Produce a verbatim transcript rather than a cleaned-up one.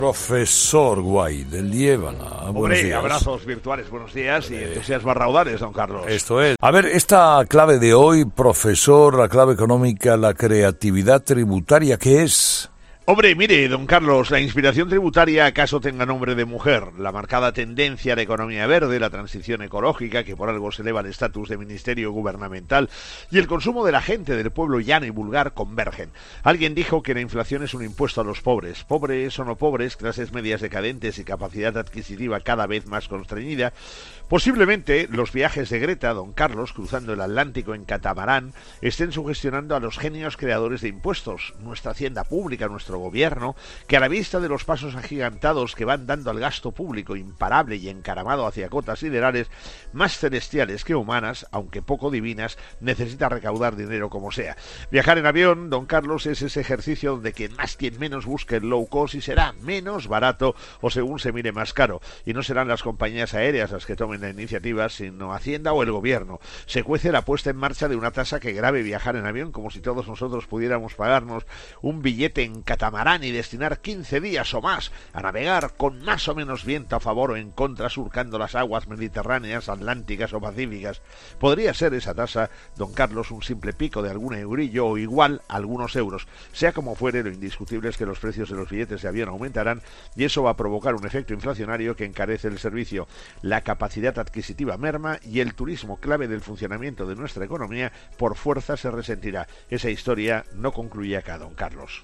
Profesor Guay de Liébana. Buenos Hombre, días. abrazos virtuales, buenos días y entusiasmas raudales, don Carlos. Esto es. A ver, esta clave de hoy, profesor, la clave económica, la creatividad tributaria, ¿qué es? Hombre, mire, don Carlos, la inspiración tributaria acaso tenga nombre de mujer. La marcada tendencia a la economía verde, la transición ecológica, que por algo se eleva el estatus de ministerio gubernamental, y el consumo de la gente, del pueblo llano y vulgar, convergen. Alguien dijo que la inflación es un impuesto a los pobres. Pobres o no pobres, clases medias decadentes y capacidad adquisitiva cada vez más constreñida. Posiblemente los viajes de Greta, don Carlos, cruzando el Atlántico en catamarán, estén sugestionando a los genios creadores de impuestos, nuestra hacienda pública, nuestro gobierno, que a la vista de los pasos agigantados que van dando al gasto público imparable y encaramado hacia cotas siderales, más celestiales que humanas, aunque poco divinas, necesita recaudar dinero como sea. Viajar en avión, don Carlos, es ese ejercicio donde quien más quien menos busque el low cost y será menos barato o según se mire más caro, y no serán las compañías aéreas las que tomen la iniciativa, sino Hacienda o el gobierno. Se cuece la puesta en marcha de una tasa que grave viajar en avión, como si todos nosotros pudiéramos pagarnos un billete en catamarán y destinar quince días o más a navegar con más o menos viento a favor o en contra, surcando las aguas mediterráneas, atlánticas o pacíficas. Podría ser esa tasa, don Carlos, un simple pico de algún eurillo o igual algunos euros. Sea como fuere, lo indiscutible es que los precios de los billetes de avión aumentarán y eso va a provocar un efecto inflacionario que encarece el servicio. La capacidad adquisitiva merma y el turismo, clave del funcionamiento de nuestra economía, por fuerza se resentirá. Esa historia no concluye acá, don Carlos.